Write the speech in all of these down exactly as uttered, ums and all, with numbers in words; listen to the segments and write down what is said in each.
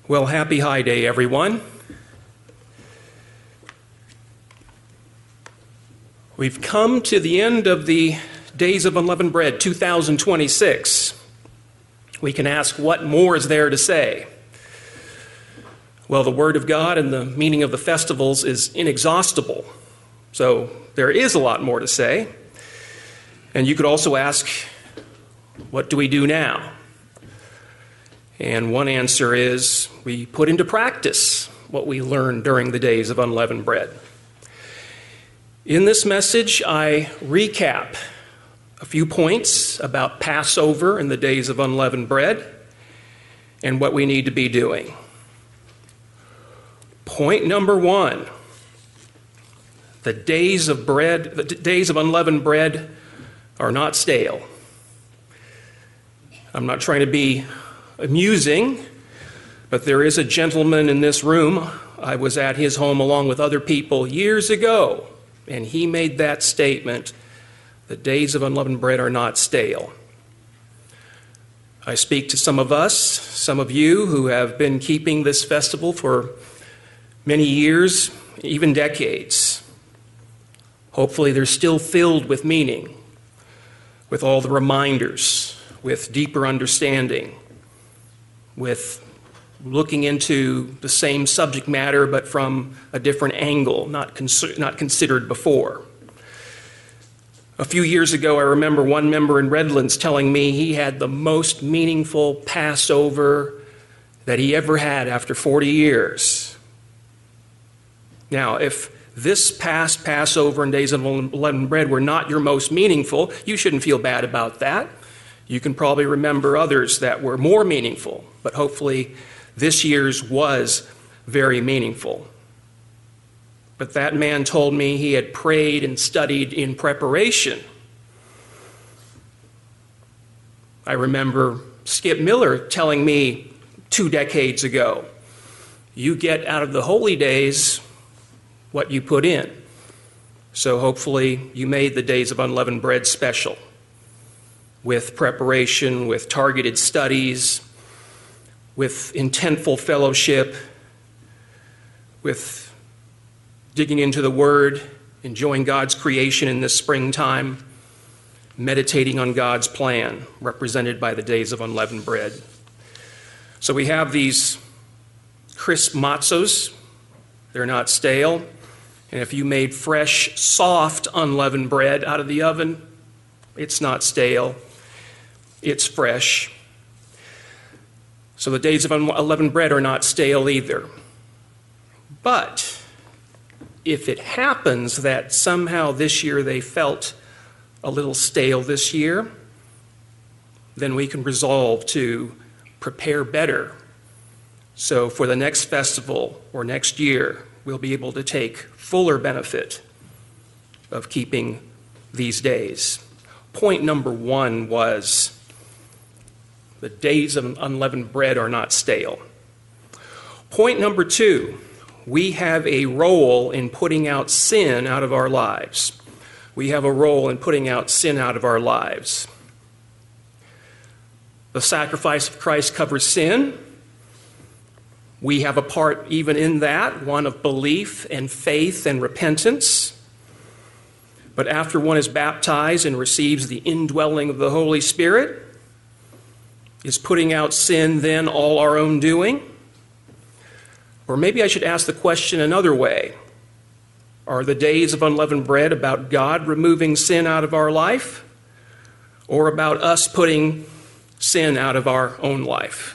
Well, happy High Day, everyone. We've come to the end of the Days of Unleavened Bread, two thousand twenty-six. We can ask, what more is there to say? Well, the Word of God and the meaning of the festivals is inexhaustible. So there is a lot more to say. And you could also ask, what do we do now? And one answer is we put into practice what we learned during the Days of Unleavened Bread. In this message, I recap a few points about Passover and the Days of Unleavened Bread and what we need to be doing. Point number one, the days of bread, the days of unleavened bread are not stale. I'm not trying to be amusing, but there is a gentleman in this room. I was at his home along with other people years ago, and he made that statement, the days of unleavened bread are not stale. I speak to some of us, some of you who have been keeping this festival for many years, even decades. Hopefully they're still filled with meaning, with all the reminders, with deeper understanding, with looking into the same subject matter but from a different angle, not, cons- not considered before. A few years ago, I remember one member in Redlands telling me he had the most meaningful Passover that he ever had after forty years. Now, if this past Passover and Days of Unleavened Bread were not your most meaningful, you shouldn't feel bad about that. You can probably remember others that were more meaningful, but hopefully this year's was very meaningful. But that man told me he had prayed and studied in preparation. I remember Skip Miller telling me two decades ago, you get out of the holy days what you put in. So hopefully you made the Days of Unleavened Bread special, with preparation, with targeted studies, with intentful fellowship, with digging into the Word, enjoying God's creation in this springtime, meditating on God's plan, represented by the Days of Unleavened Bread. So we have these crisp matzos. They're not stale. And if you made fresh, soft, unleavened bread out of the oven, it's not stale. It's fresh. So the days of unleavened bread are not stale either. But if it happens that somehow this year they felt a little stale this year, then we can resolve to prepare better. So for the next festival or next year, we'll be able to take fuller benefit of keeping these days. Point number one was the days of unleavened bread are not stale. Point number two, we have a role in putting out sin out of our lives. We have a role in putting out sin out of our lives. The sacrifice of Christ covers sin. We have a part even in that, one of belief and faith and repentance. But after one is baptized and receives the indwelling of the Holy Spirit, is putting out sin then all our own doing? Or maybe I should ask the question another way. Are the days of unleavened bread about God removing sin out of our life, or about us putting sin out of our own life?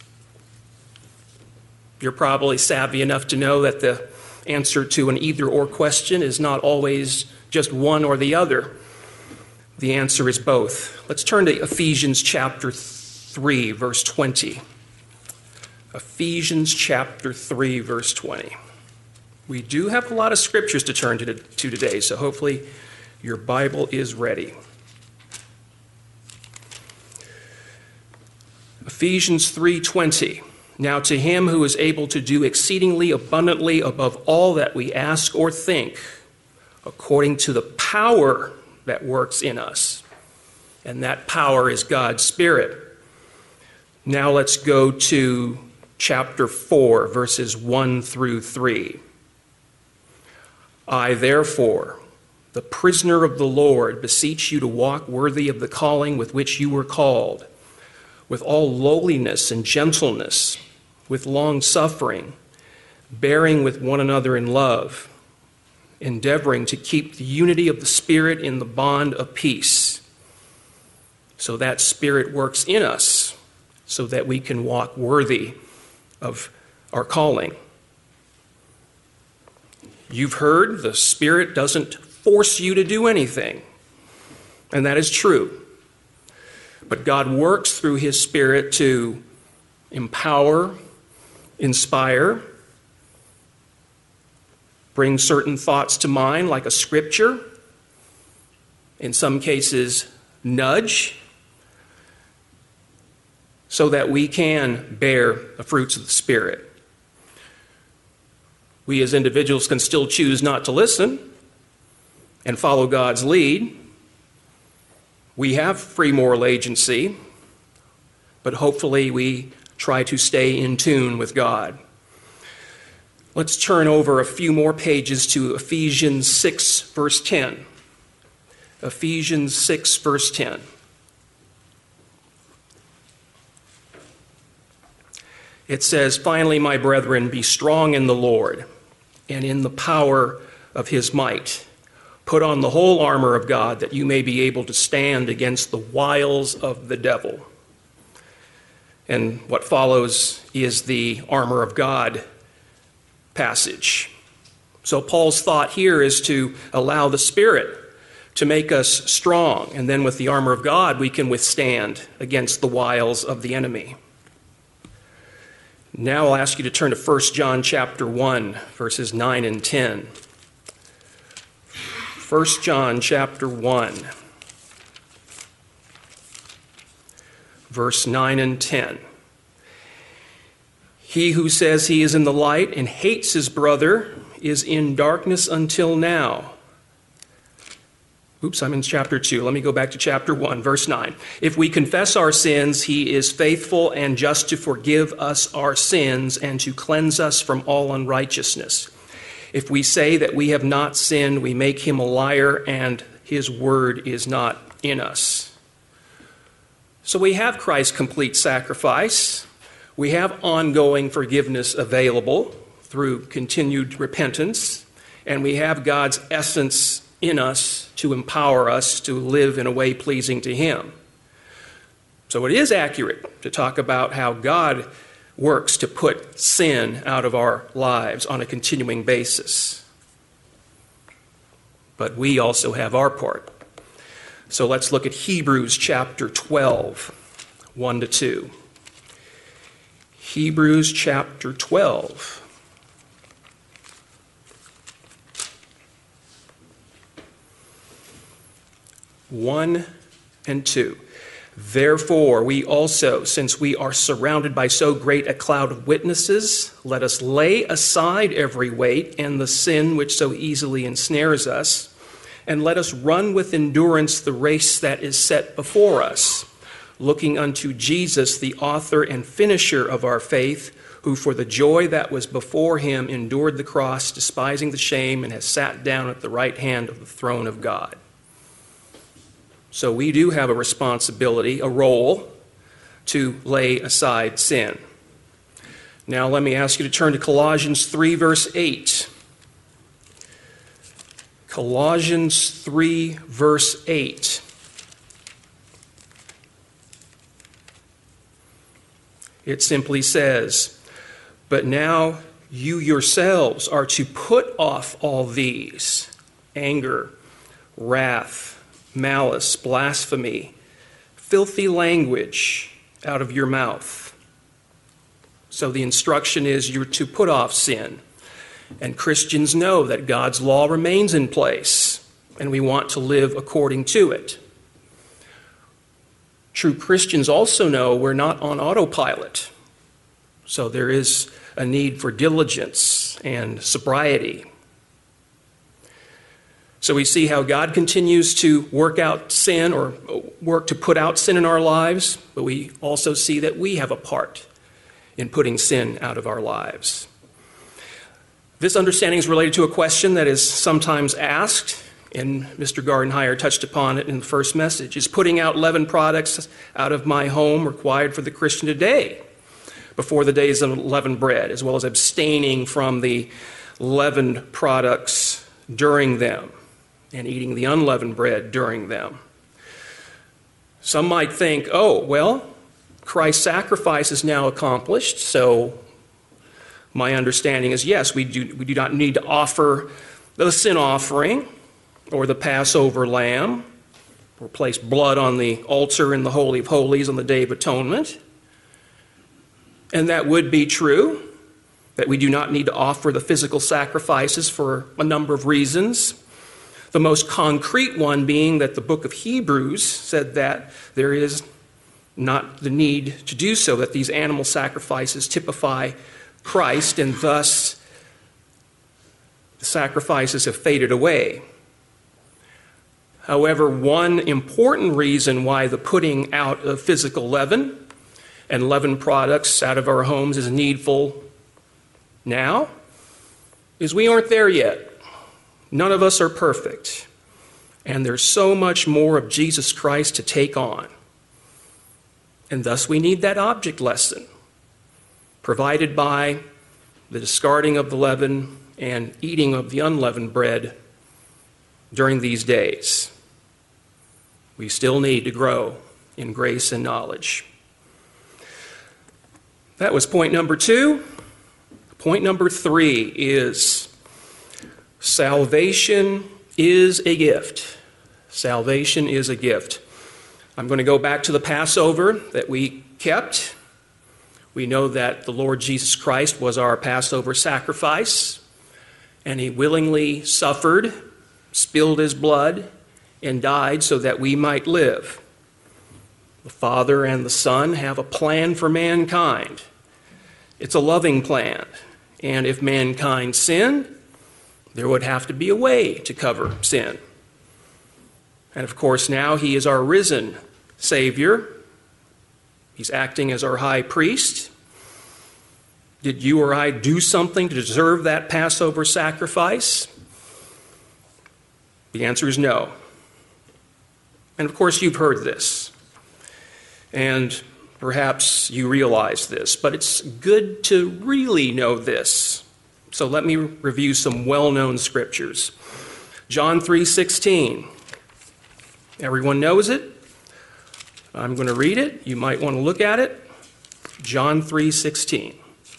You're probably savvy enough to know that the answer to an either-or question is not always just one or the other. The answer is both. Let's turn to Ephesians chapter three, verse twenty. Ephesians chapter three, verse twenty. We do have a lot of scriptures to turn to, to today, so hopefully your Bible is ready. Ephesians three twenty. Now to him who is able to do exceedingly abundantly above all that we ask or think, according to the power that works in us. And that power is God's Spirit. Now let's go to chapter four, verses one through three. I, therefore, the prisoner of the Lord, beseech you to walk worthy of the calling with which you were called, with all lowliness and gentleness, with long suffering, bearing with one another in love, endeavoring to keep the unity of the Spirit in the bond of peace. So that Spirit works in us so that we can walk worthy of our calling. You've heard the Spirit doesn't force you to do anything, and that is true. But God works through His Spirit to empower, inspire, bring certain thoughts to mind like a scripture, in some cases nudge, so that we can bear the fruits of the Spirit. We as individuals can still choose not to listen and follow God's lead. We have free moral agency, but hopefully we try to stay in tune with God. Let's turn over a few more pages to Ephesians six, verse ten. Ephesians six, verse ten. It says, finally, my brethren, be strong in the Lord and in the power of His might. Put on the whole armor of God that you may be able to stand against the wiles of the devil. And what follows is the armor of God passage. So Paul's thought here is to allow the Spirit to make us strong, and then with the armor of God we can withstand against the wiles of the enemy. Now I'll ask you to turn to First John chapter one, verses nine and ten. First John chapter one, verse nine and ten. He who says he is in the light and hates his brother is in darkness until now. Oops, I'm in chapter two. Let me go back to chapter one, verse nine. If we confess our sins, He is faithful and just to forgive us our sins and to cleanse us from all unrighteousness. If we say that we have not sinned, we make Him a liar and His word is not in us. So we have Christ's complete sacrifice. We have ongoing forgiveness available through continued repentance, and we have God's essence in us to empower us to live in a way pleasing to Him. So it is accurate to talk about how God works to put sin out of our lives on a continuing basis. But we also have our part. So let's look at Hebrews chapter twelve, one to two. Hebrews chapter twelve. one and two. Therefore, we also, since we are surrounded by so great a cloud of witnesses, let us lay aside every weight and the sin which so easily ensnares us, and let us run with endurance the race that is set before us, looking unto Jesus, the author and finisher of our faith, who for the joy that was before Him endured the cross, despising the shame, and has sat down at the right hand of the throne of God. So we do have a responsibility, a role, to lay aside sin. Now let me ask you to turn to Colossians three, verse eight. Colossians three, verse eight. It simply says, but now you yourselves are to put off all these: anger, wrath, malice, blasphemy, filthy language out of your mouth. So the instruction is you're to put off sin. And Christians know that God's law remains in place, and we want to live according to it. True Christians also know we're not on autopilot. So there is a need for diligence and sobriety. So we see how God continues to work out sin, or work to put out sin in our lives, but we also see that we have a part in putting sin out of our lives. This understanding is related to a question that is sometimes asked, and Mister Gardenhire touched upon it in the first message. Is putting out leavened products out of my home required for the Christian today, before the days of leavened bread, as well as abstaining from the leavened products during them and eating the unleavened bread during them? Some might think, oh, well, Christ's sacrifice is now accomplished, so my understanding is, yes, we do, we do not need to offer the sin offering or the Passover lamb or place blood on the altar in the Holy of Holies on the Day of Atonement. And that would be true, that we do not need to offer the physical sacrifices for a number of reasons. The most concrete one being that the book of Hebrews said that there is not the need to do so, that these animal sacrifices typify Christ, and thus the sacrifices have faded away. However, one important reason why the putting out of physical leaven and leavened products out of our homes is needful now is we aren't there yet. None of us are perfect, and there's so much more of Jesus Christ to take on. And thus we need that object lesson provided by the discarding of the leaven and eating of the unleavened bread during these days. We still need to grow in grace and knowledge. That was point number two. Point number three is salvation is a gift. Salvation is a gift. I'm going to go back to the Passover that we kept. We know that the Lord Jesus Christ was our Passover sacrifice, and he willingly suffered, spilled his blood, and died so that we might live. The Father and the Son have a plan for mankind. It's a loving plan, and if mankind sinned, there would have to be a way to cover sin. And of course, now he is our risen Savior. He's acting as our high priest. Did you or I do something to deserve that Passover sacrifice? The answer is no. And of course, you've heard this. And perhaps you realize this, but it's good to really know this. So let me review some well-known scriptures. John three sixteen. Everyone knows it. I'm going to read it. You might want to look at it. John three sixteen.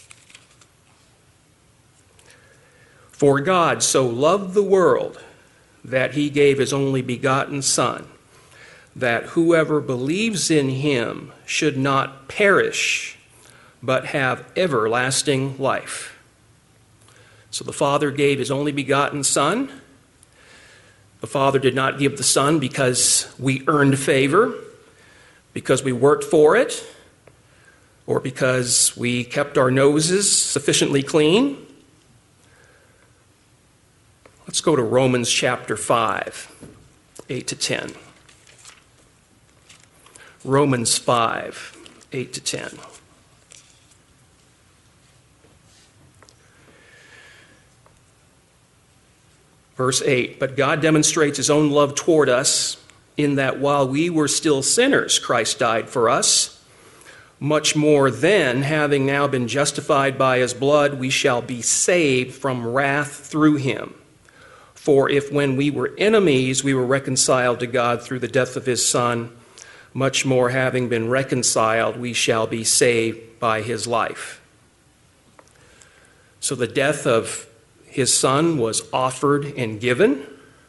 For God so loved the world that he gave his only begotten Son, that whoever believes in him should not perish, but have everlasting life. So the Father gave his only begotten Son. The Father did not give the Son because we earned favor, because we worked for it, or because we kept our noses sufficiently clean. Let's go to Romans chapter five, eight to ten. Romans five, eight to ten. Verse eight, but God demonstrates his own love toward us in that while we were still sinners, Christ died for us. Much more then, having now been justified by his blood, we shall be saved from wrath through him. For if when we were enemies, we were reconciled to God through the death of his Son, much more having been reconciled, we shall be saved by his life. So the death of his Son was offered and given,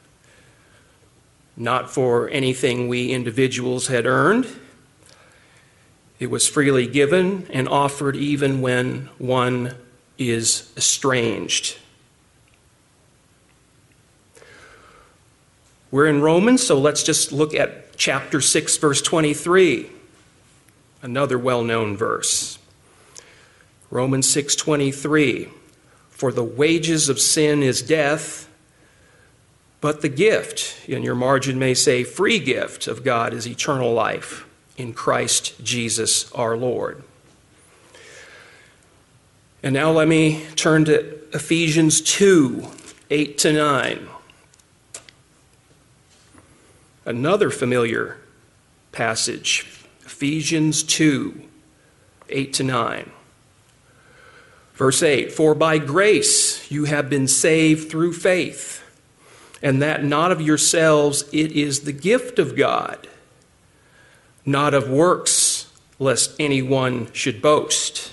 not for anything we individuals had earned. It was freely given and offered even when one is estranged. We're in Romans, so let's just look at chapter six, verse twenty-three, another well-known verse. Romans six twenty-three, for the wages of sin is death, but the gift, in your margin may say free gift of God, is eternal life in Christ Jesus our Lord. And now let me turn to Ephesians two, eight to nine. Another familiar passage, Ephesians two, eight to nine. Verse eight, for by grace you have been saved through faith, and that not of yourselves, it is the gift of God, not of works, lest anyone should boast.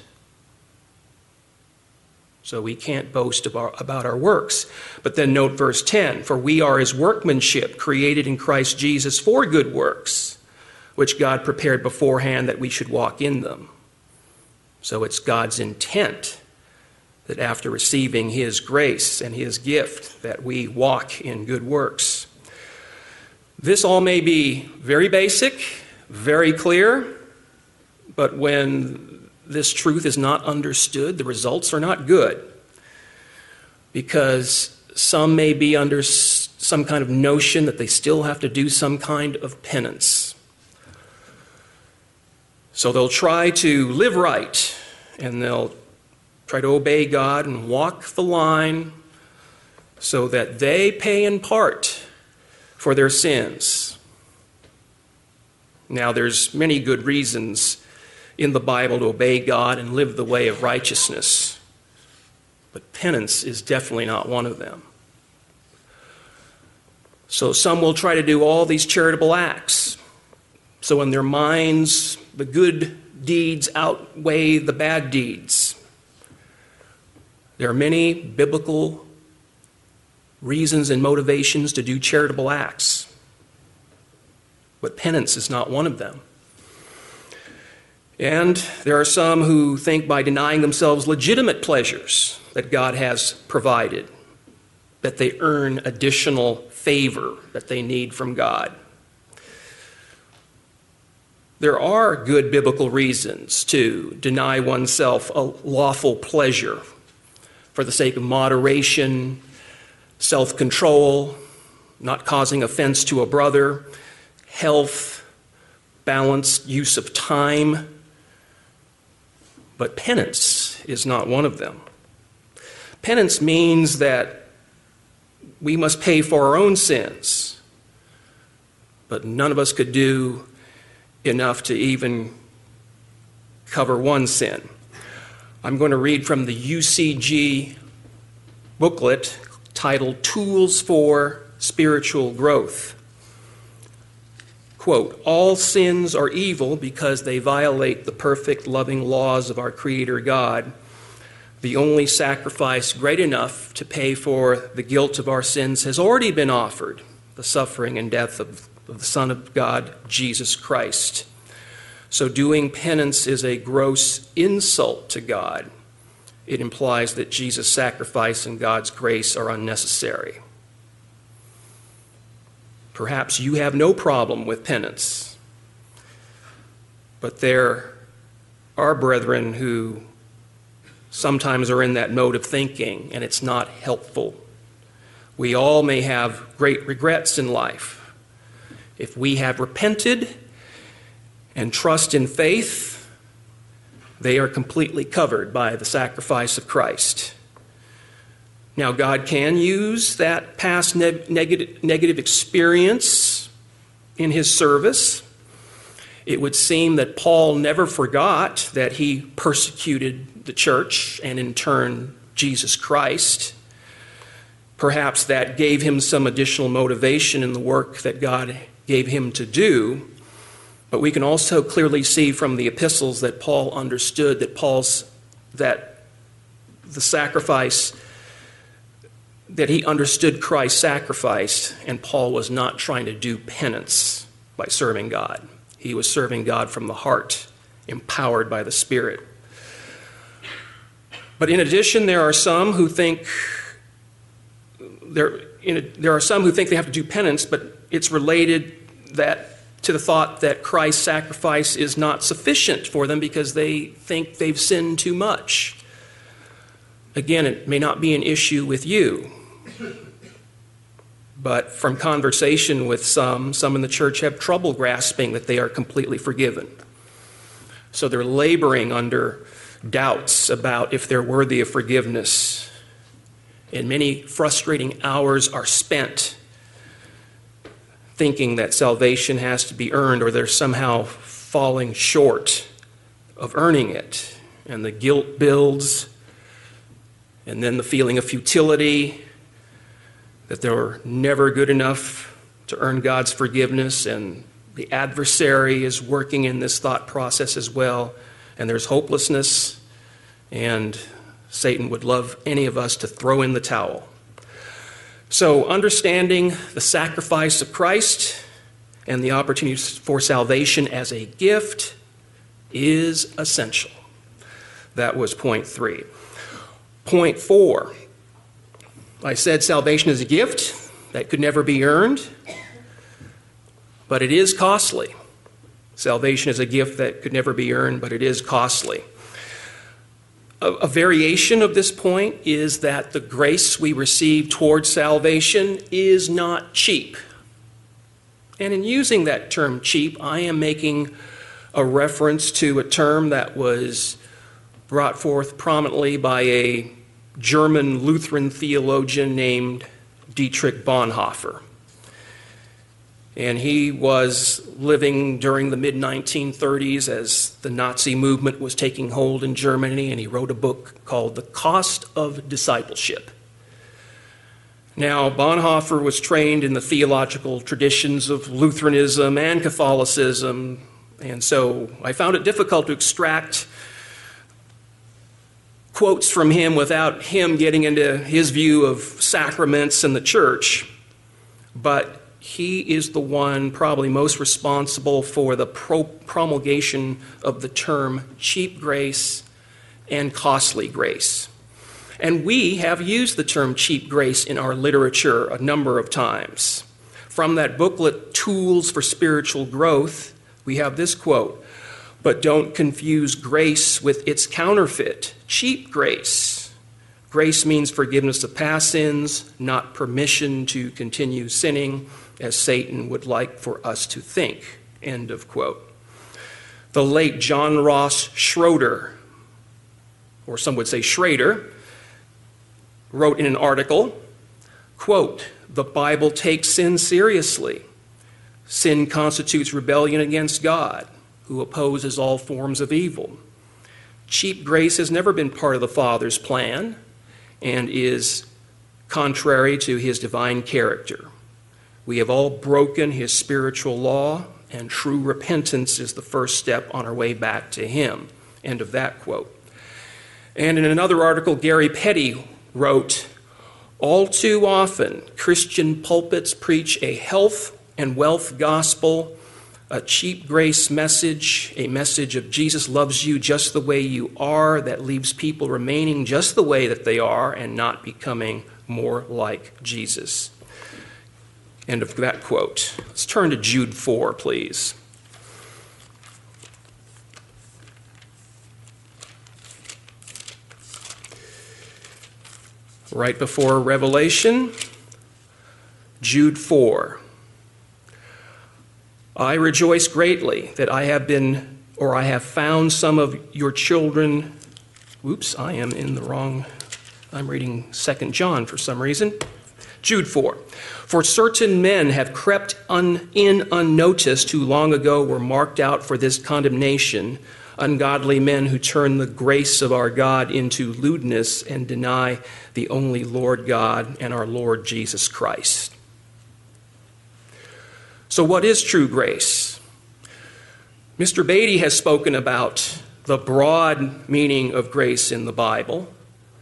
So we can't boast about, about our works. But then note verse ten, for we are his workmanship, created in Christ Jesus for good works, which God prepared beforehand that we should walk in them. So it's God's intent that after receiving his grace and his gift, that we walk in good works. This all may be very basic, very clear, but when this truth is not understood, the results are not good, because some may be under some kind of notion that they still have to do some kind of penance. So they'll try to live right, and they'll try to obey God and walk the line so that they pay in part for their sins. Now, there's many good reasons in the Bible to obey God and live the way of righteousness, but penance is definitely not one of them. So some will try to do all these charitable acts, so in their minds the good deeds outweigh the bad deeds. There are many biblical reasons and motivations to do charitable acts, but penance is not one of them. And there are some who think by denying themselves legitimate pleasures that God has provided, that they earn additional favor that they need from God. There are good biblical reasons to deny oneself a lawful pleasure for the sake of moderation, self-control, not causing offense to a brother, health, balanced use of time. But penance is not one of them. Penance means that we must pay for our own sins, but none of us could do enough to even cover one sin. I'm going to read from the U C G booklet titled Tools for Spiritual Growth. Quote, all sins are evil because they violate the perfect, loving laws of our Creator God. The only sacrifice great enough to pay for the guilt of our sins has already been offered, the suffering and death of, of the Son of God, Jesus Christ. So doing penance is a gross insult to God. It implies that Jesus' sacrifice and God's grace are unnecessary. Perhaps you have no problem with penance, but there are brethren who sometimes are in that mode of thinking, and it's not helpful. We all may have great regrets in life. If we have repented and trust in faith, they are completely covered by the sacrifice of Christ. Now, God can use that past ne- negative, negative experience in his service. It would seem that Paul never forgot that he persecuted the church and in turn Jesus Christ. Perhaps that gave him some additional motivation in the work that God gave him to do. But we can also clearly see from the epistles that Paul understood that Paul's that the sacrifice that he understood Christ's sacrifice, and Paul was not trying to do penance by serving God. He was serving God from the heart, empowered by the Spirit. But in addition, there are some who think there, in a, there are some who think they have to do penance, but it's related that to the thought that Christ's sacrifice is not sufficient for them because they think they've sinned too much. Again, it may not be an issue with you, but from conversation with some, some in the church have trouble grasping that they are completely forgiven. So they're laboring under doubts about if they're worthy of forgiveness. And many frustrating hours are spent thinking that salvation has to be earned or they're somehow falling short of earning it. And the guilt builds, and then the feeling of futility, that they're never good enough to earn God's forgiveness, and the adversary is working in this thought process as well, and there's hopelessness, and Satan would love any of us to throw in the towel. So understanding the sacrifice of Christ and the opportunity for salvation as a gift is essential. That was point three. Point four, I said salvation is a gift that could never be earned, but it is costly. Salvation is a gift that could never be earned, but it is costly. A, a variation of this point is that the grace we receive towards salvation is not cheap. And in using that term cheap, I am making a reference to a term that was brought forth prominently by a German Lutheran theologian named Dietrich Bonhoeffer. And he was living during the mid nineteen thirties as the Nazi movement was taking hold in Germany, and he wrote a book called The Cost of Discipleship. Now, Bonhoeffer was trained in the theological traditions of Lutheranism and Catholicism, and so I found it difficult to extract quotes from him without him getting into his view of sacraments and the church. But he is the one probably most responsible for the pro- promulgation of the term cheap grace and costly grace. And we have used the term cheap grace in our literature a number of times. From that booklet, Tools for Spiritual Growth, we have this quote: "But don't confuse grace with its counterfeit, cheap grace. Grace means forgiveness of past sins, not permission to continue sinning, as Satan would like for us to think." End of quote. The late John Ross Schroeder, or some would say Schrader, wrote in an article, quote, "The Bible takes sin seriously. Sin constitutes rebellion against God, who opposes all forms of evil. Cheap grace has never been part of the Father's plan and is contrary to his divine character. We have all broken his spiritual law, and true repentance is the first step on our way back to him." End of that quote. And in another article, Gary Petty wrote, "All too often, Christian pulpits preach a health and wealth gospel, a cheap grace message, a message of Jesus loves you just the way you are, that leaves people remaining just the way that they are and not becoming more like Jesus." End of that quote. Let's turn to Jude four, please. Right before Revelation, Jude four. "I rejoice greatly that I have been, or I have found some of your children." Oops, I am in the wrong, I'm reading Second John for some reason. Jude four. "For certain men have crept un, in unnoticed, who long ago were marked out for this condemnation, ungodly men who turn the grace of our God into lewdness and deny the only Lord God and our Lord Jesus Christ." So what is true grace? Mister Beatty has spoken about the broad meaning of grace in the Bible.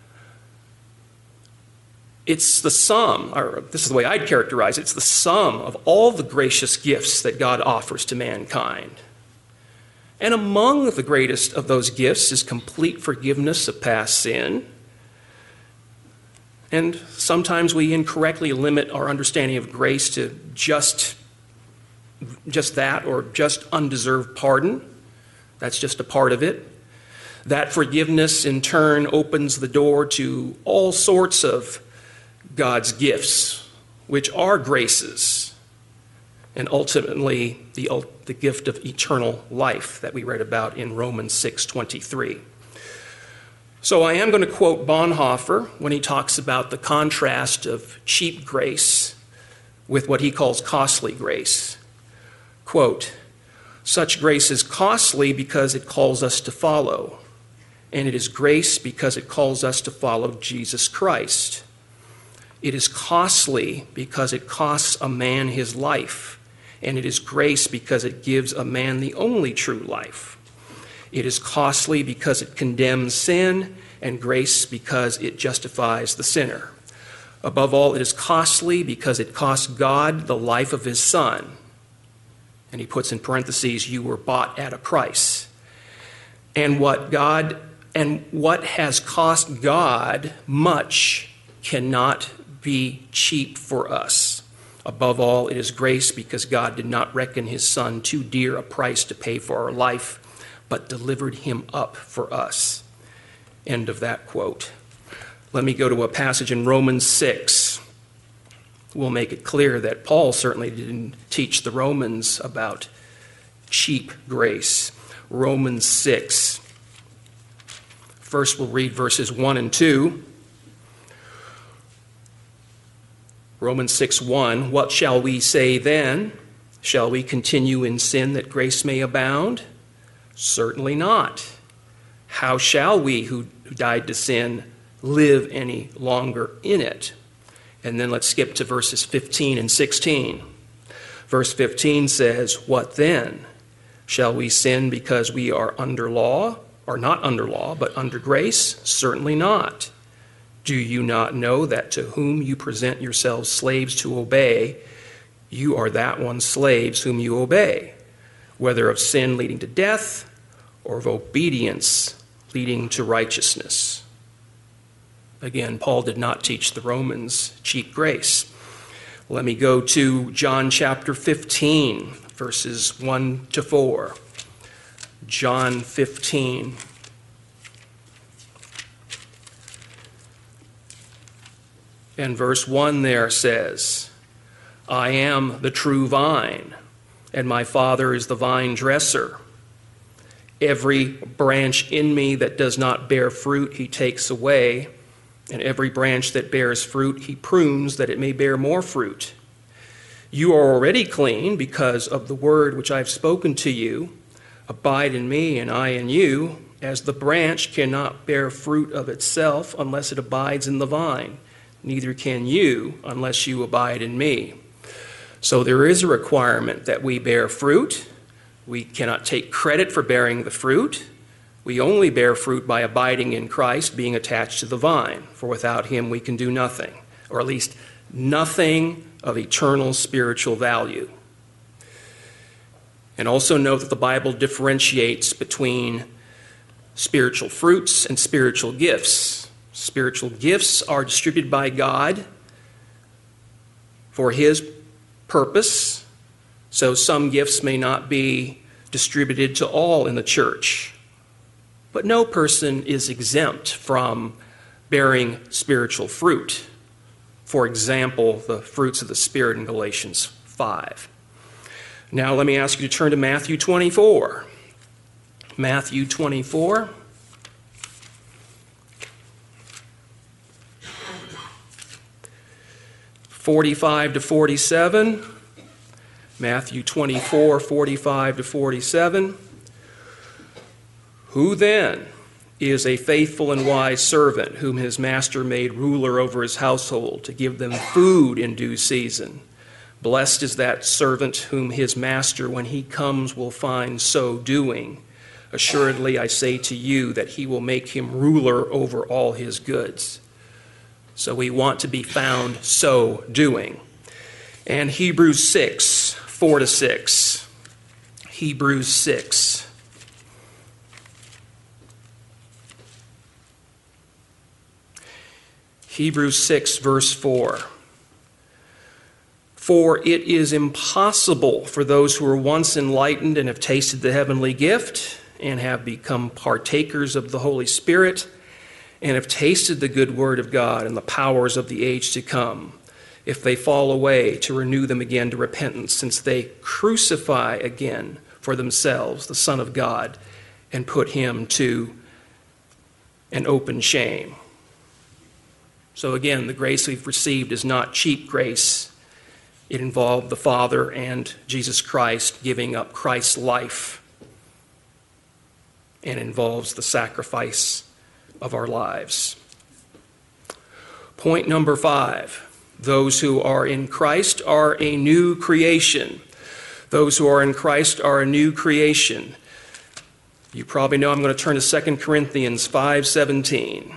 It's the sum, or this is the way I'd characterize it, it's the sum of all the gracious gifts that God offers to mankind. And among the greatest of those gifts is complete forgiveness of past sin. And sometimes we incorrectly limit our understanding of grace to just, just that, or just undeserved pardon. That's just a part of it. That forgiveness in turn opens the door to all sorts of God's gifts, which are graces, and ultimately the, the gift of eternal life that we read about in Romans six twenty-three. So I am going to quote Bonhoeffer when he talks about the contrast of cheap grace with what he calls costly grace. Quote, "Such grace is costly because it calls us to follow, and it is grace because it calls us to follow Jesus Christ. It is costly because it costs a man his life, and it is grace because it gives a man the only true life. It is costly because it condemns sin, and grace because it justifies the sinner. Above all, it is costly because it costs God the life of his Son." And he puts in parentheses, "You were bought at a price." And what God and what has cost God much cannot be cheap for us. Above all, it is grace because God did not reckon his Son too dear a price to pay for our life, but delivered him up for us. End of that quote. Let me go to a passage in Romans six. We'll make it clear that Paul certainly didn't teach the Romans about cheap grace. Romans six. First, we'll read verses one and two. Romans six one, "What shall we say then? Shall we continue in sin that grace may abound? Certainly not. How shall we who died to sin live any longer in it?" And then let's skip to verses fifteen and sixteen. Verse fifteen says, "What then? Shall we sin because we are under law? Or not under law, but under grace? Certainly not. Do you not know that to whom you present yourselves slaves to obey, you are that one slaves whom you obey, whether of sin leading to death or of obedience leading to righteousness?" Again, Paul did not teach the Romans cheap grace. Let me go to John chapter fifteen, verses one to four. John fifteen. And verse one there says, "I am the true vine, and my Father is the vine dresser. Every branch in me that does not bear fruit he takes away, and every branch that bears fruit he prunes that it may bear more fruit. You are already clean because of the word which I have spoken to you. Abide in me and I in you, as the branch cannot bear fruit of itself unless it abides in the vine. Neither can you unless you abide in me." So there is a requirement that we bear fruit. We cannot take credit for bearing the fruit. We only bear fruit by abiding in Christ, being attached to the vine. For without him we can do nothing, or at least nothing of eternal spiritual value. And also note that the Bible differentiates between spiritual fruits and spiritual gifts. Spiritual gifts are distributed by God for his purpose, so some gifts may not be distributed to all in the church. But no person is exempt from bearing spiritual fruit. For example, the fruits of the Spirit in Galatians five. Now let me ask you to turn to Matthew twenty-four. Matthew twenty-four. forty-five to forty-seven. Matthew twenty-four, forty-five to forty-seven. "Who then is a faithful and wise servant whom his master made ruler over his household to give them food in due season? Blessed is that servant whom his master, when he comes, will find so doing. Assuredly, I say to you that he will make him ruler over all his goods." So we want to be found so doing. And Hebrews six, four to six. Hebrews six. Hebrews six, verse four. "For it is impossible for those who were once enlightened and have tasted the heavenly gift and have become partakers of the Holy Spirit and have tasted the good word of God and the powers of the age to come, if they fall away, to renew them again to repentance, since they crucify again for themselves the Son of God and put him to and open shame. So again, the grace we've received is not cheap grace. It involved the Father and Jesus Christ giving up Christ's life, and involves the sacrifice of our lives. Point number five, those who are in Christ are a new creation. Those who are in Christ are a new creation. You probably know I'm going to turn to Second Corinthians five seventeen.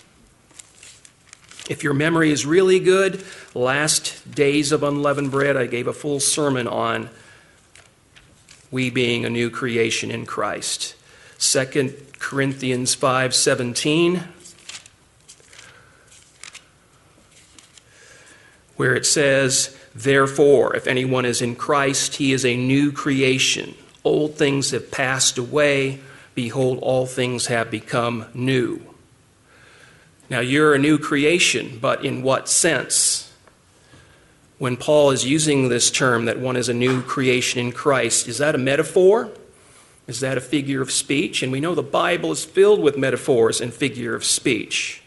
If your memory is really good, last days of unleavened bread, I gave a full sermon on we being a new creation in Christ. Second Corinthians five seventeen, where it says, therefore, if anyone is in Christ, he is a new creation. Old things have passed away. Behold, all things have become new. Now, you're a new creation, but in what sense? When Paul is using this term that one is a new creation in Christ, is that a metaphor? Is that a figure of speech? And we know the Bible is filled with metaphors and figure of speech.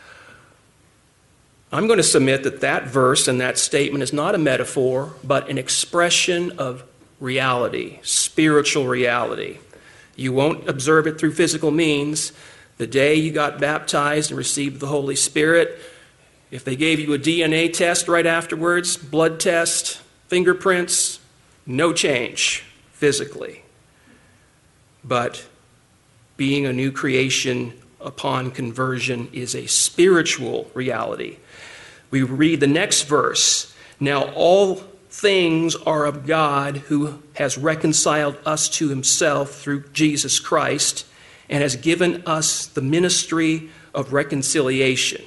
I'm going to submit that that verse and that statement is not a metaphor, but an expression of reality, spiritual reality. You won't observe it through physical means. The day you got baptized and received the Holy Spirit, if they gave you a D N A test right afterwards, blood test, fingerprints, no change physically. But being a new creation upon conversion is a spiritual reality. We read the next verse. Now all things are of God, who has reconciled us to himself through Jesus Christ and has given us the ministry of reconciliation.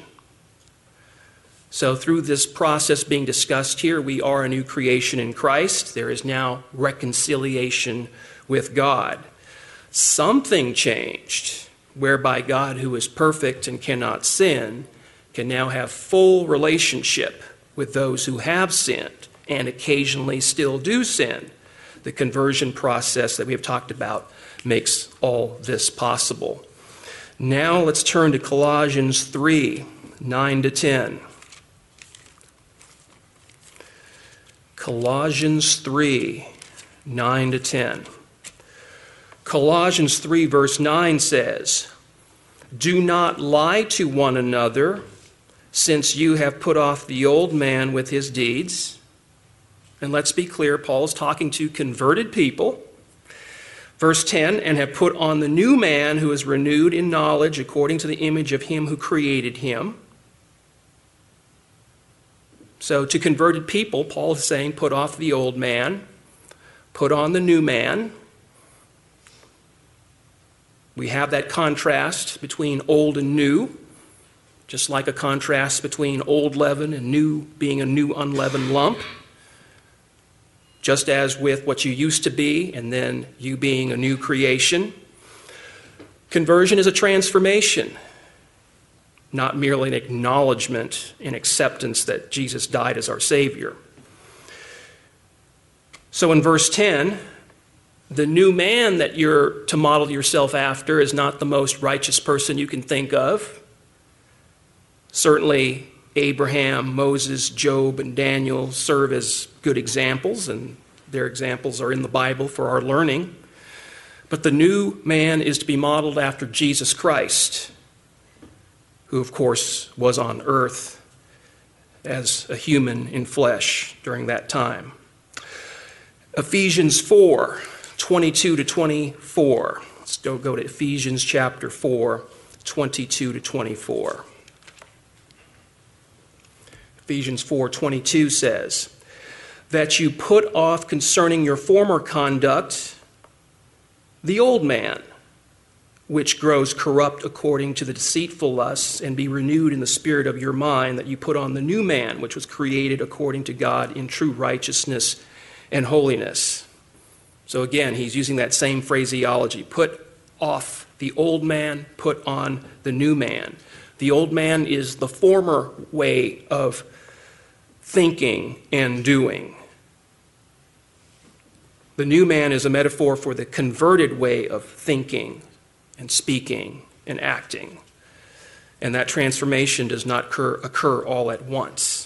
So through this process being discussed here, we are a new creation in Christ. There is now reconciliation with God. Something changed, whereby God, who is perfect and cannot sin, can now have full relationship with those who have sinned and occasionally still do sin. The conversion process that we have talked about makes all this possible. Now let's turn to Colossians three, nine to ten. Colossians three, nine to ten. Colossians three, verse nine says, do not lie to one another, since you have put off the old man with his deeds. And let's be clear, Paul is talking to converted people. Verse ten, and have put on the new man, who is renewed in knowledge according to the image of him who created him. So to converted people, Paul is saying, put off the old man, put on the new man. We have that contrast between old and new, just like a contrast between old leaven and new being a new unleavened lump. Just as with what you used to be and then you being a new creation. Conversion is a transformation, not merely an acknowledgement and acceptance that Jesus died as our Savior. So in verse ten, the new man that you're to model yourself after is not the most righteous person you can think of. Certainly, Abraham, Moses, Job, and Daniel serve as good examples, and their examples are in the Bible for our learning. But the new man is to be modeled after Jesus Christ, who, of course, was on earth as a human in flesh during that time. Ephesians four, twenty-two to twenty-four. Let's go, go to Ephesians chapter four, twenty-two to twenty-four. Ephesians four twenty-two says, that you put off concerning your former conduct the old man, which grows corrupt according to the deceitful lusts, and be renewed in the spirit of your mind, that you put on the new man, which was created according to God in true righteousness and holiness. So again, he's using that same phraseology. Put off the old man, put on the new man. The old man is the former way of thinking and doing. The new man is a metaphor for the converted way of thinking and speaking and acting. And that transformation does not occur, occur all at once.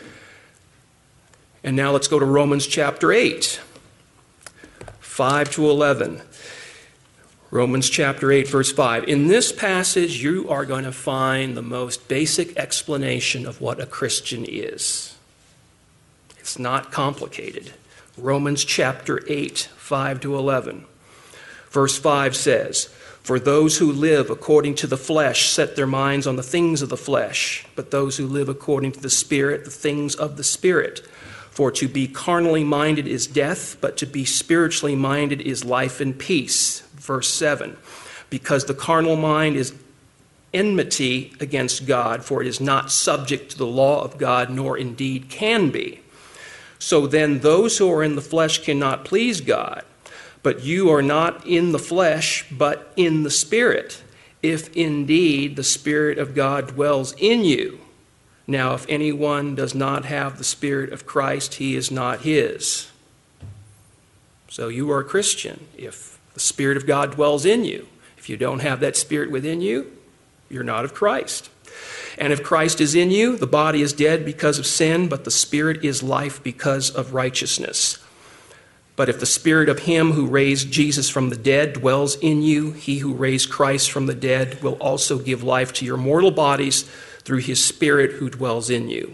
And now let's go to Romans chapter eight, five to eleven. Romans chapter eight, verse five. In this passage, you are going to find the most basic explanation of what a Christian is. It's not complicated. Romans chapter eight, five to eleven. Verse five says, "For those who live according to the flesh set their minds on the things of the flesh, but those who live according to the Spirit, the things of the Spirit. For to be carnally minded is death, but to be spiritually minded is life and peace." Verse seven, "Because the carnal mind is enmity against God, for it is not subject to the law of God, nor indeed can be. So then those who are in the flesh cannot please God. But you are not in the flesh, but in the Spirit, if indeed the Spirit of God dwells in you. Now, if anyone does not have the Spirit of Christ, he is not his." So you are a Christian if the Spirit of God dwells in you. If you don't have that Spirit within you, you're not of Christ. "And if Christ is in you, the body is dead because of sin, but the Spirit is life because of righteousness. But if the Spirit of him who raised Jesus from the dead dwells in you, he who raised Christ from the dead will also give life to your mortal bodies through his Spirit who dwells in you."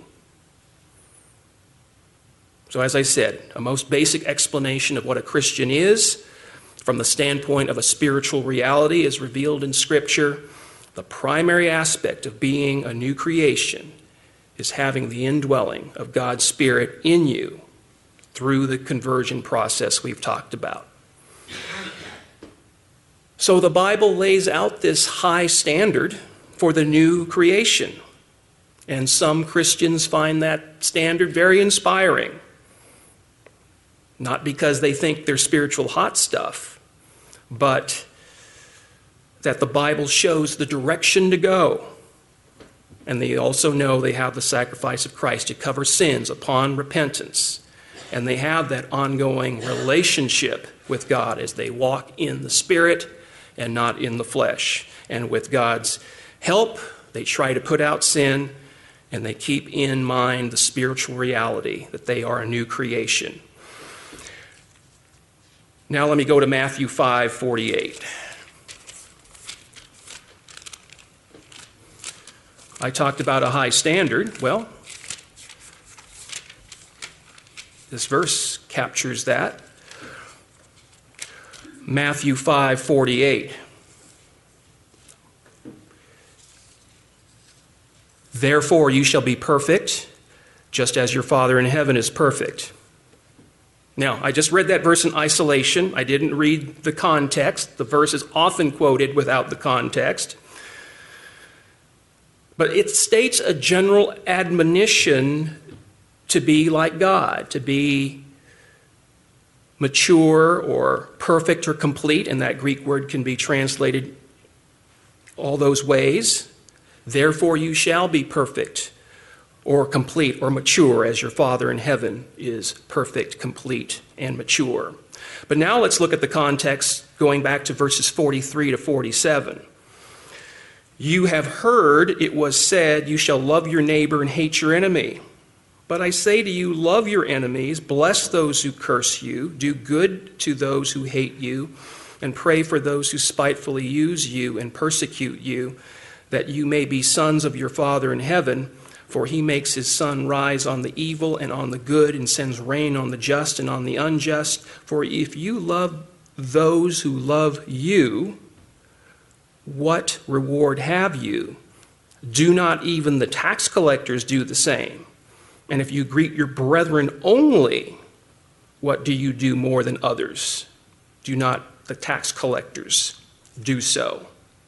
So as I said, a most basic explanation of what a Christian is from the standpoint of a spiritual reality is revealed in Scripture. The primary aspect of being a new creation is having the indwelling of God's Spirit in you through the conversion process we've talked about. So the Bible lays out this high standard for the new creation. And some Christians find that standard very inspiring. Not because they think they're spiritual hot stuff, but that the Bible shows the direction to go. And they also know they have the sacrifice of Christ to cover sins upon repentance. And they have that ongoing relationship with God as they walk in the Spirit and not in the flesh. And with God's help, they try to put out sin, and they keep in mind the spiritual reality that they are a new creation. Now let me go to Matthew five forty-eight. I talked about a high standard. Well, this verse captures that. Matthew five forty-eight. "Therefore you shall be perfect, just as your Father in heaven is perfect." Now, I just read that verse in isolation. I didn't read the context. The verse is often quoted without the context. But it states a general admonition to be like God, to be mature or perfect or complete, and that Greek word can be translated all those ways. Therefore you shall be perfect or complete or mature as your Father in heaven is perfect, complete, and mature. But now let's look at the context going back to verses forty-three to forty-seven. "You have heard it was said, 'You shall love your neighbor and hate your enemy.' But I say to you, love your enemies, bless those who curse you, do good to those who hate you, and pray for those who spitefully use you and persecute you, that you may be sons of your Father in heaven. For he makes his sun rise on the evil and on the good, and sends rain on the just and on the unjust. For if you love those who love you, what reward have you? Do not even the tax collectors do the same? And if you greet your brethren only, what do you do more than others? Do not the tax collectors do so?"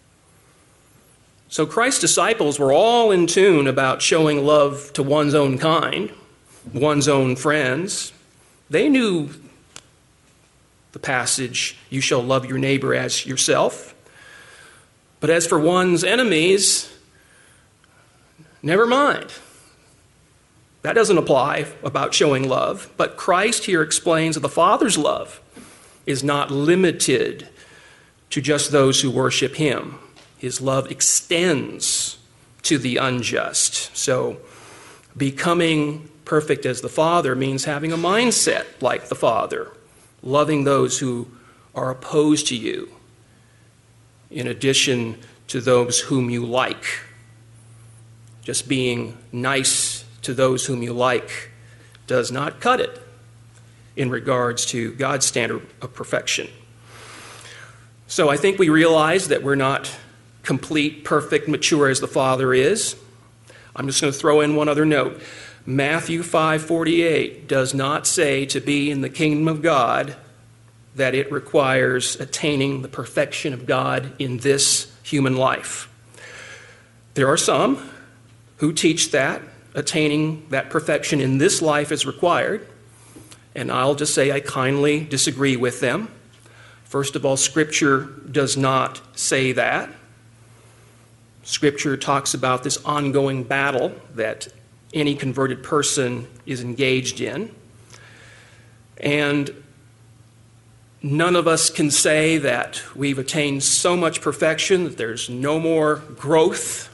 So Christ's disciples were all in tune about showing love to one's own kind, one's own friends. They knew the passage, "You shall love your neighbor as yourself." But as for one's enemies, never mind. That doesn't apply about showing love. But Christ here explains that the Father's love is not limited to just those who worship him. His love extends to the unjust. So becoming perfect as the Father means having a mindset like the Father, loving those who are opposed to you, in addition to those whom you like. Just being nice to those whom you like does not cut it in regards to God's standard of perfection. So I think we realize that we're not complete, perfect, mature as the Father is. I'm just going to throw in one other note. Matthew five forty-eight does not say to be in the kingdom of God that it requires attaining the perfection of God in this human life. There are some who teach that attaining that perfection in this life is required, and I'll just say I kindly disagree with them. First of all, Scripture does not say that. Scripture talks about this ongoing battle that any converted person is engaged in. And none of us can say that we've attained so much perfection that there's no more growth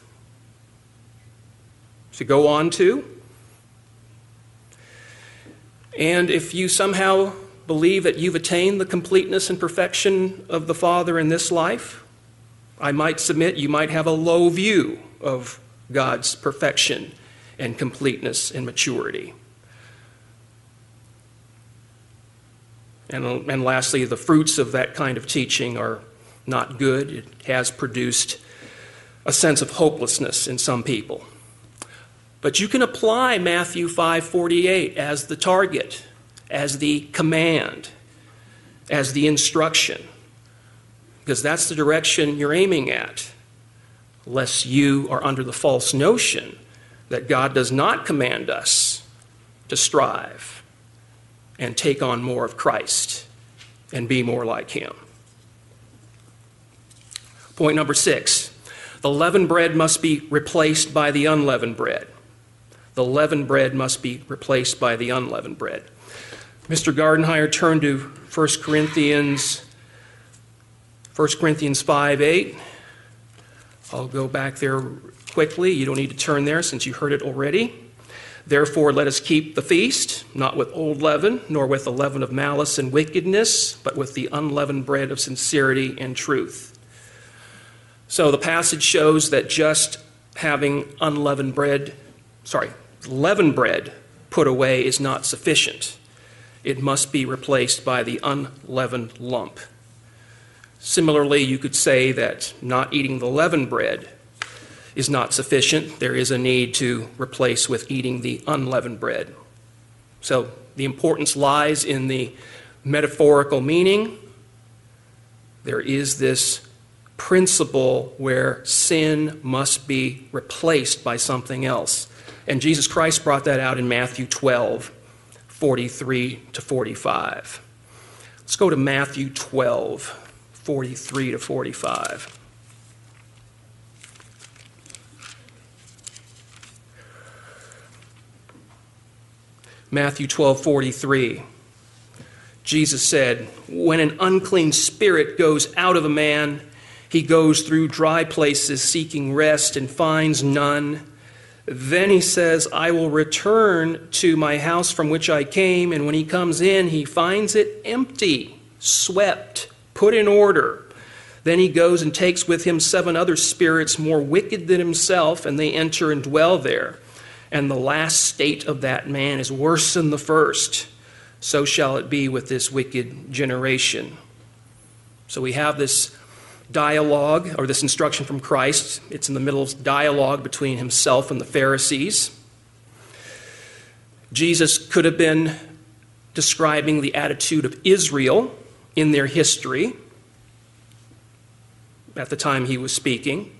to go on to. And if you somehow believe that you've attained the completeness and perfection of the Father in this life, I might submit you might have a low view of God's perfection and completeness and maturity. And, and lastly, the fruits of that kind of teaching are not good. It has produced a sense of hopelessness in some people. But you can apply Matthew five forty-eight as the target, as the command, as the instruction, because that's the direction you're aiming at, lest you are under the false notion that God does not command us to strive and take on more of Christ and be more like him. Point number six, the leavened bread must be replaced by the unleavened bread. The leavened bread must be replaced by the unleavened bread. Mister Gardenhire turned to First Corinthians, First Corinthians five eight. I'll go back there quickly. You don't need to turn there since you heard it already. Therefore, let us keep the feast, not with old leaven, nor with the leaven of malice and wickedness, but with the unleavened bread of sincerity and truth. So the passage shows that just having unleavened bread, sorry, leavened bread put away is not sufficient. It must be replaced by the unleavened lump. Similarly, you could say that not eating the leavened bread is not sufficient. There is a need to replace with eating the unleavened bread. So the importance lies in the metaphorical meaning. There is this principle where sin must be replaced by something else. And Jesus Christ brought that out in Matthew twelve, forty-three to forty-five. Let's go to Matthew twelve, forty-three to forty-five. Matthew twelve, forty-three. Jesus said, "When an unclean spirit goes out of a man, he goes through dry places seeking rest and finds none. Then he says, I will return to my house from which I came. And when he comes in, he finds it empty, swept, put in order. Then he goes and takes with him seven other spirits more wicked than himself, and they enter and dwell there. And the last state of that man is worse than the first. So shall it be with this wicked generation." So we have this dialogue, or this instruction from Christ. It's in the middle of dialogue between himself and the Pharisees. Jesus could have been describing the attitude of Israel in their history at the time he was speaking.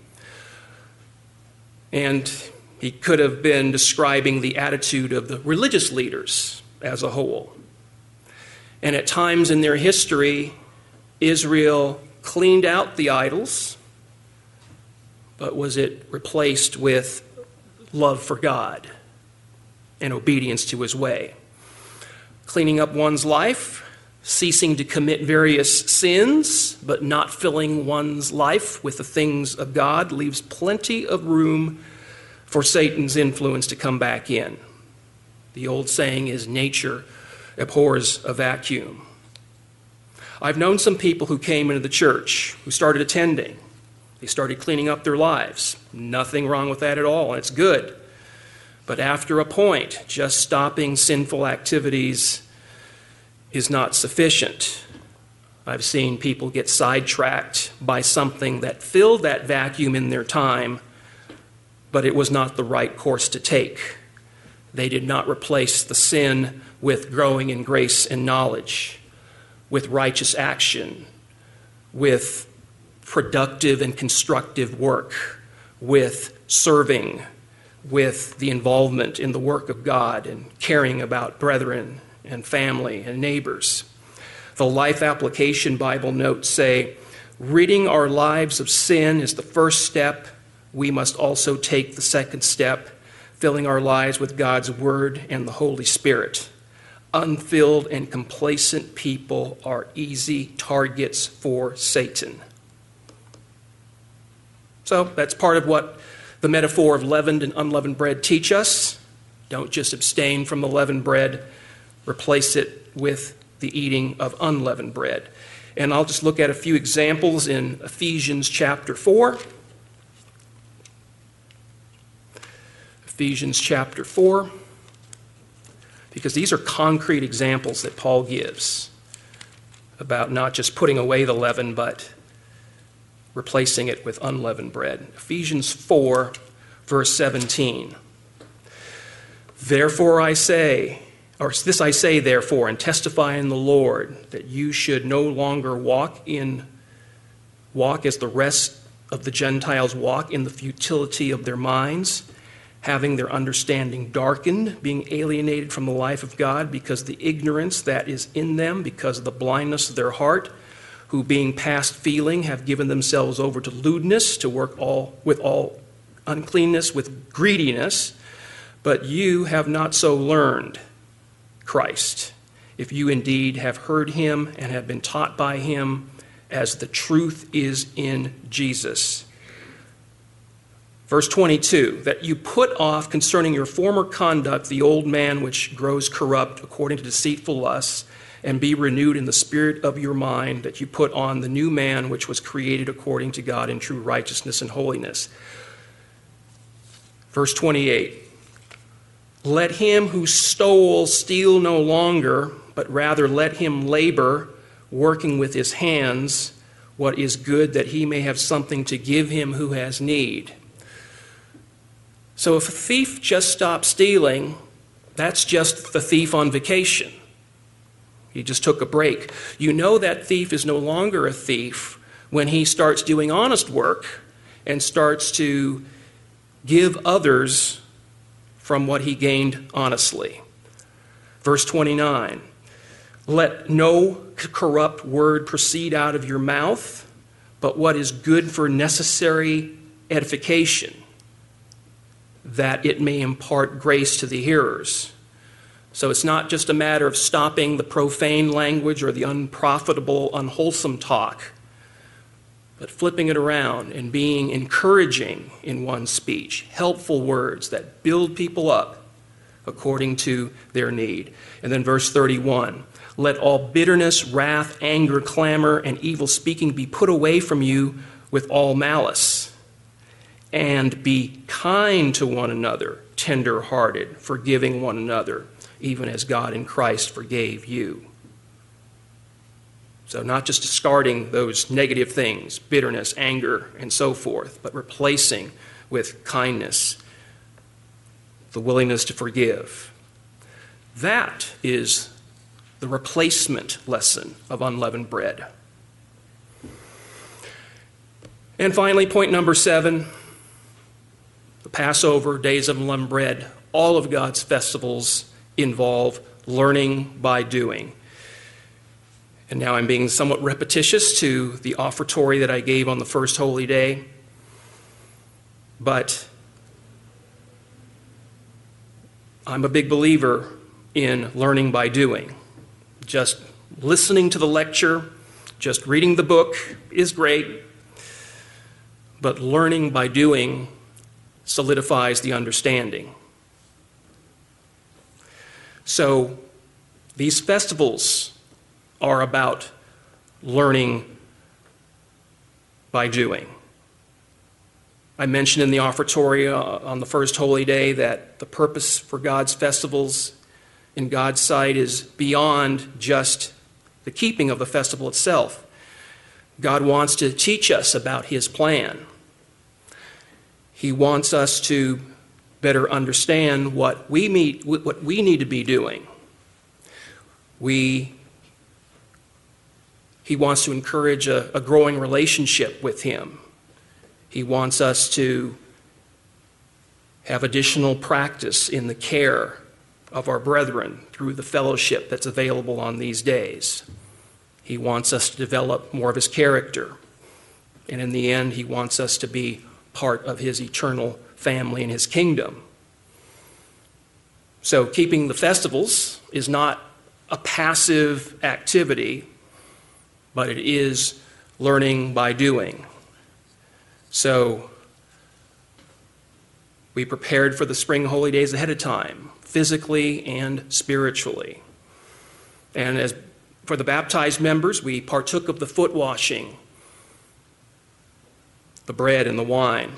And he could have been describing the attitude of the religious leaders as a whole. And at times in their history, Israel cleaned out the idols, but was it replaced with love for God and obedience to his way? Cleaning up one's life, ceasing to commit various sins, but not filling one's life with the things of God leaves plenty of room for Satan's influence to come back in. The old saying is, nature abhors a vacuum. I've known some people who came into the church, who started attending. They started cleaning up their lives. Nothing wrong with that at all, and it's good. But after a point, just stopping sinful activities is not sufficient. I've seen people get sidetracked by something that filled that vacuum in their time, but it was not the right course to take. They did not replace the sin with growing in grace and knowledge, with righteous action, with productive and constructive work, with serving, with the involvement in the work of God and caring about brethren and family and neighbors. The Life Application Bible notes say, ridding our lives of sin is the first step. We must also take the second step, filling our lives with God's Word and the Holy Spirit. Unfilled and complacent people are easy targets for Satan. So that's part of what the metaphor of leavened and unleavened bread teach us. Don't just abstain from the leavened bread, replace it with the eating of unleavened bread. And I'll just look at a few examples in Ephesians chapter four. Ephesians chapter four, because these are concrete examples that Paul gives about not just putting away the leaven, but replacing it with unleavened bread. Ephesians four, verse seventeen. Therefore I say, or this I say therefore, and testify in the Lord, that you should no longer walk in, walk as the rest of the Gentiles walk in the futility of their minds, having their understanding darkened, being alienated from the life of God because of the ignorance that is in them, because of the blindness of their heart, who being past feeling have given themselves over to lewdness, to work all with all uncleanness, with greediness. But you have not so learned Christ, if you indeed have heard him and have been taught by him, as the truth is in Jesus. Verse twenty-two, that you put off concerning your former conduct the old man which grows corrupt according to deceitful lusts, and be renewed in the spirit of your mind, that you put on the new man which was created according to God in true righteousness and holiness. Verse twenty-eight, let him who stole steal no longer, but rather let him labor, working with his hands what is good, that he may have something to give him who has need. So if a thief just stopped stealing, that's just the thief on vacation. He just took a break. You know that thief is no longer a thief when he starts doing honest work and starts to give others from what he gained honestly. Verse twenty-nine, let no corrupt word proceed out of your mouth, but what is good for necessary edification, that it may impart grace to the hearers. So it's not just a matter of stopping the profane language or the unprofitable, unwholesome talk, but flipping it around and being encouraging in one's speech, helpful words that build people up according to their need. And then verse thirty-one, let all bitterness, wrath, anger, clamor, and evil speaking be put away from you with all malice. And be kind to one another, tender-hearted, forgiving one another, even as God in Christ forgave you. So not just discarding those negative things, bitterness, anger, and so forth, but replacing with kindness, the willingness to forgive. That is the replacement lesson of unleavened bread. And finally, point number seven, the Passover, days of unleavened bread, all of God's festivals involve learning by doing. And now I'm being somewhat repetitious to the offertory that I gave on the first holy day. But I'm a big believer in learning by doing. Just listening to the lecture, just reading the book is great. But learning by doing solidifies the understanding. So these festivals are about learning by doing. I mentioned in the offertory uh, on the first holy day that the purpose for God's festivals in God's sight is beyond just the keeping of the festival itself. God wants to teach us about his plan. He wants us to better understand what we meet, what we need to be doing. We, he wants to encourage a, a growing relationship with him. He wants us to have additional practice in the care of our brethren through the fellowship that's available on these days. He wants us to develop more of his character. And in the end, he wants us to be part of his eternal family and his kingdom. So keeping the festivals is not a passive activity, but it is learning by doing. So we prepared for the spring holy days ahead of time, physically and spiritually. And as for the baptized members, we partook of the foot washing, the bread and the wine.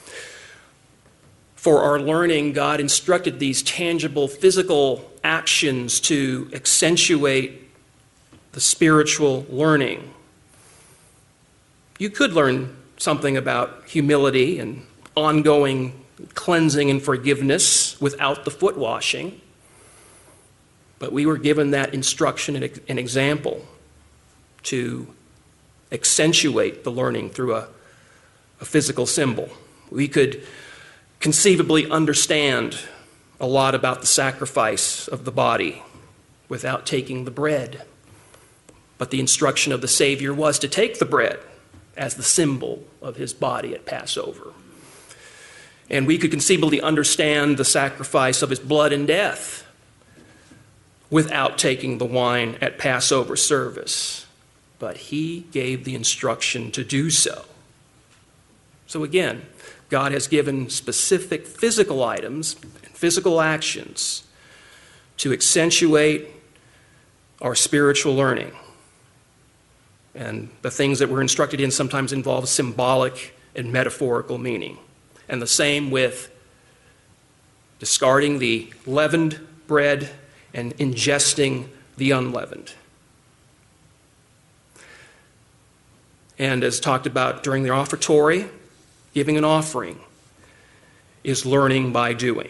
For our learning, God instructed these tangible physical actions to accentuate the spiritual learning. You could learn something about humility and ongoing cleansing and forgiveness without the foot washing, but we were given that instruction and an example to accentuate the learning through a, a physical symbol. We could conceivably understand a lot about the sacrifice of the body without taking the bread, but the instruction of the Savior was to take the bread as the symbol of his body at Passover. And we could conceivably understand the sacrifice of his blood and death without taking the wine at Passover service. But he gave the instruction to do so. So again, God has given specific physical items and physical actions to accentuate our spiritual learning. And the things that we're instructed in sometimes involve symbolic and metaphorical meaning. And the same with discarding the leavened bread and ingesting the unleavened. And as talked about during the offertory, giving an offering is learning by doing.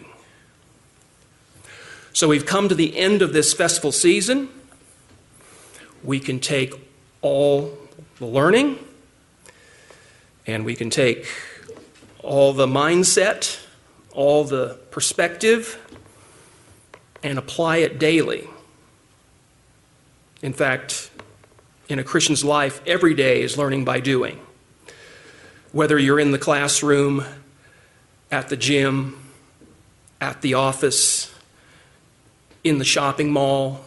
So we've come to the end of this festival season. We can take all the learning, and we can take all the mindset, all the perspective, and apply it daily. In fact, in a Christian's life, every day is learning by doing. Whether you're in the classroom, at the gym, at the office, in the shopping mall,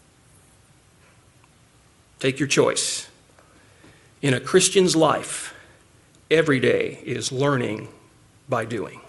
take your choice. In a Christian's life, every day is learning by doing.